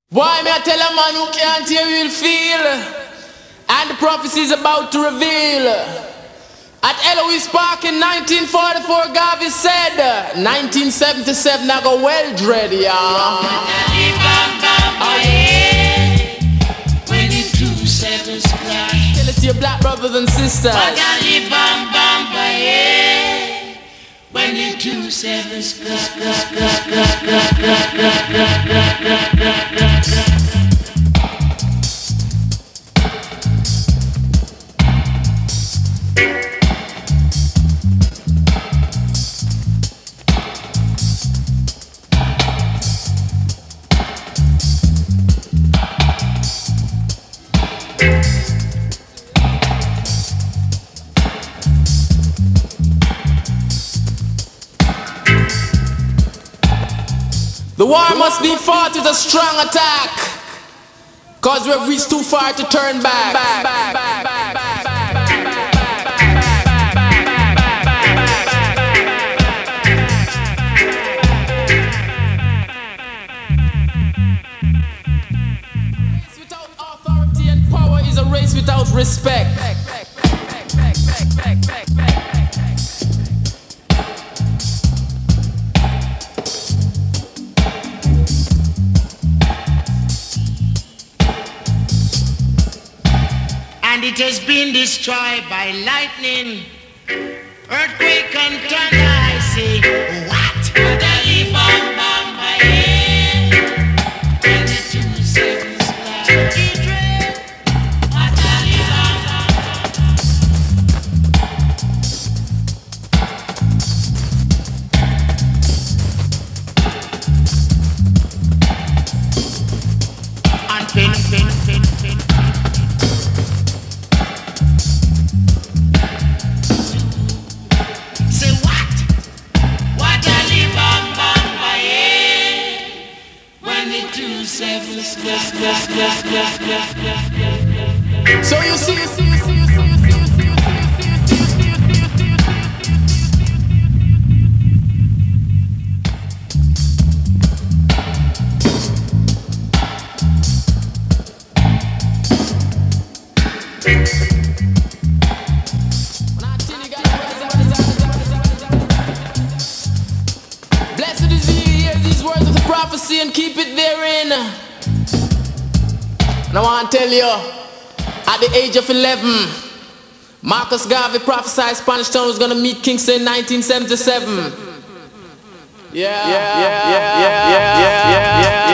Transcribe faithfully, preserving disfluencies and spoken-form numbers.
Why me I tell a man who can't hear will feel, and the prophecy is about to reveal. At Eloise Park in nineteen forty-four, Garvey said, nineteen seventy-seven I go well dread, yeah. When it two sevens clash. Tell it to your black brothers and sisters. When the two sevens clash. The war must be fought with a strong attack, cause we've reached too far to turn back. back, back, back, back, back, back, back. Race without authority and power is a race without respect. And it has been destroyed by lightning, earthquake and thunder. I say, what? Badali bam bam baye. When the two sevens clash. Idre. Badali bam bam bam. And pin, pin, pin, pin. So you see, you see, you see, you see, you see, you see, you see, you blessed is he who hears these words of the prophecy and keep it therein. And I want to tell you, at the age of eleven, Marcus Garvey prophesied Spanish Town was going to meet Kingston in nineteen seventy-seven. Yeah, yeah, yeah, yeah, yeah, yeah, yeah, yeah, yeah.